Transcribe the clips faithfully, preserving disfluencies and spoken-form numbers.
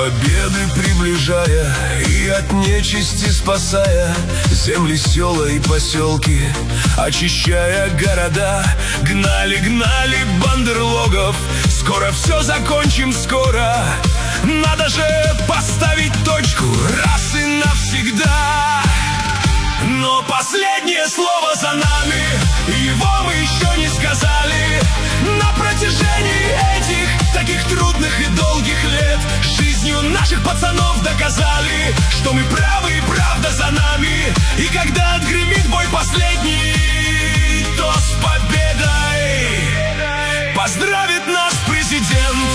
победы приближая и от нечисти спасая земли, села и поселки, очищая города, гнали, гнали бандерлогов. Скоро все закончим, скоро. Надо же поставить точку раз и навсегда. Но последнее слово за нами, его мы еще не сказали. На протяжении этих таких трудных и долгих лет жизнью наших пацанов доказали, что мы правы и правда за нами. И когда отгремит бой последний, то с победой поздравит нас президент.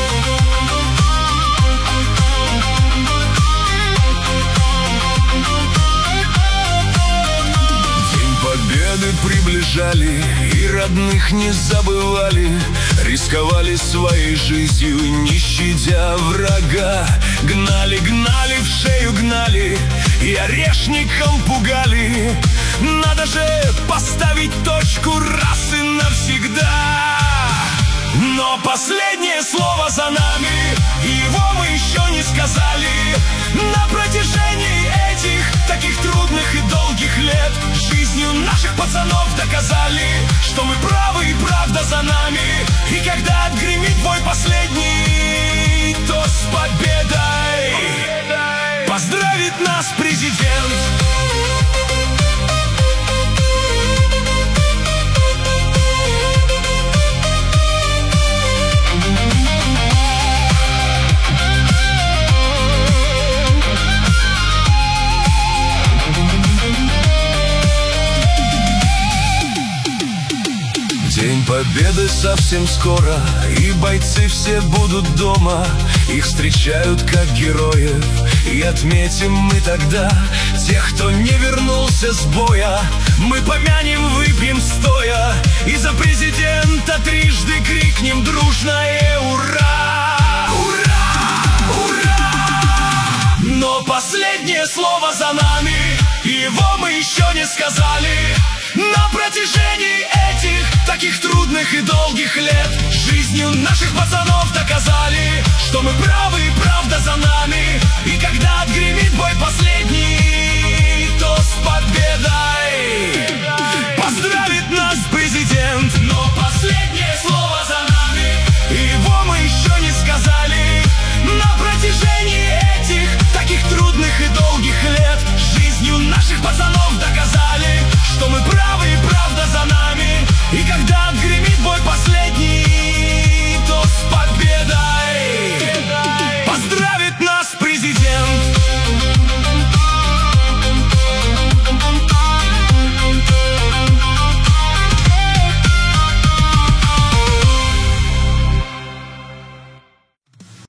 Победы приближали и родных не забывали, рисковали своей жизнью, не щадя врага. Гнали, гнали, в шею гнали и орешником пугали. Надо же поставить точку раз и навсегда. Но последнее слово за нами, его мы еще не сказали. На протяжении этих таких трудных и долгих лет жизнью наших пацанов доказали, что мы правы и правда за нами. И когда отгремит бой последний, то с победой поздравит нас президент. День победы совсем скоро, и бойцы все будут дома. Их встречают как героев, и отметим мы тогда тех, кто не вернулся с боя. Мы помянем, выпьем стоя, и за президента трижды крикнем дружное ура! Ура! Ура! Но последнее слово за нами, его мы еще не сказали. На протяжении этих таких трудных и долгих лет жизнью наших пацанов доказали, что мы правы и правда за нами. И когда отгремит бой последний, то с победой